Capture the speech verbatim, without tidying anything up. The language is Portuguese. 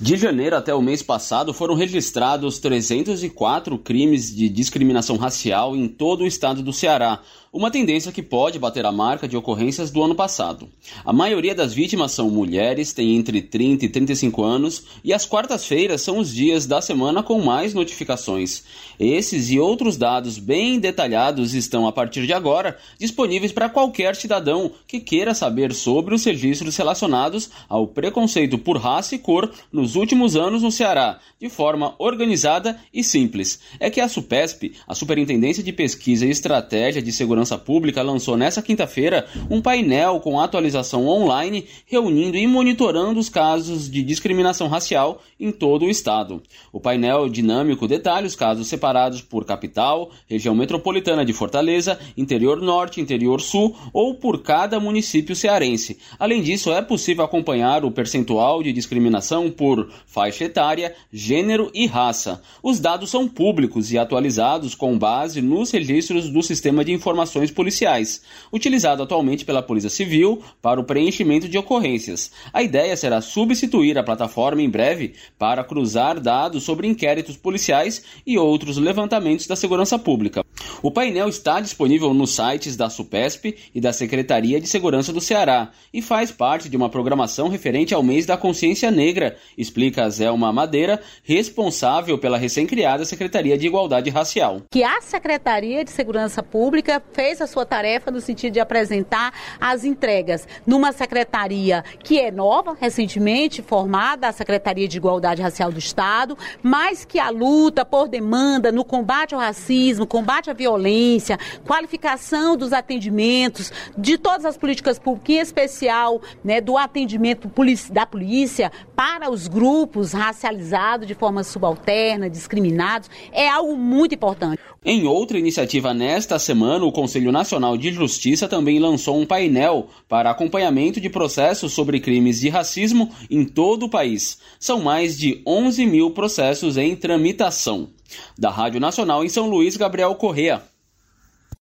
De janeiro até o mês passado, foram registrados trezentos e quatro crimes de discriminação racial em todo o estado do Ceará, uma tendência que pode bater a marca de ocorrências do ano passado. A maioria das vítimas são mulheres, têm entre trinta e trinta e cinco anos, e as quartas-feiras são os dias da semana com mais notificações. Esses e outros dados bem detalhados estão, a partir de agora, disponíveis para qualquer cidadão que queira saber sobre os registros relacionados ao preconceito por raça e cor nos últimos anos no Ceará, de forma organizada e simples. É que a SUPESP, a Superintendência de Pesquisa e Estratégia de Segurança Pública, lançou nesta quinta-feira um painel com atualização online, reunindo e monitorando os casos de discriminação racial em todo o estado. O painel dinâmico detalha os casos separados por capital, região metropolitana de Fortaleza, interior norte, interior sul ou por cada município cearense. Além disso, é possível acompanhar o percentual de discriminação por faixa etária, gênero e raça. Os dados são públicos e atualizados com base nos registros do Sistema de Informações Policiais, utilizado atualmente pela Polícia Civil para o preenchimento de ocorrências. A ideia será substituir a plataforma em breve para cruzar dados sobre inquéritos policiais e outros levantamentos da segurança pública. O painel está disponível nos sites da SUPESP e da Secretaria de Segurança do Ceará e faz parte de uma programação referente ao mês da consciência negra, explica Zélma Madeira, responsável pela recém-criada Secretaria de Igualdade Racial. Que a Secretaria de Segurança Pública fez a sua tarefa no sentido de apresentar as entregas numa secretaria que é nova, recentemente formada, a Secretaria de Igualdade Racial do Estado, mas que a luta por demanda no combate ao racismo, combate à violência, qualificação dos atendimentos, de todas as políticas públicas, em especial, né, do atendimento da polícia para os grupos racializados de forma subalterna, discriminados, é algo muito importante. Em outra iniciativa nesta semana, o Conselho Nacional de Justiça também lançou um painel para acompanhamento de processos sobre crimes de racismo em todo o país. São mais de onze mil processos em tramitação. Da Rádio Nacional em São Luís, Gabriel Correa.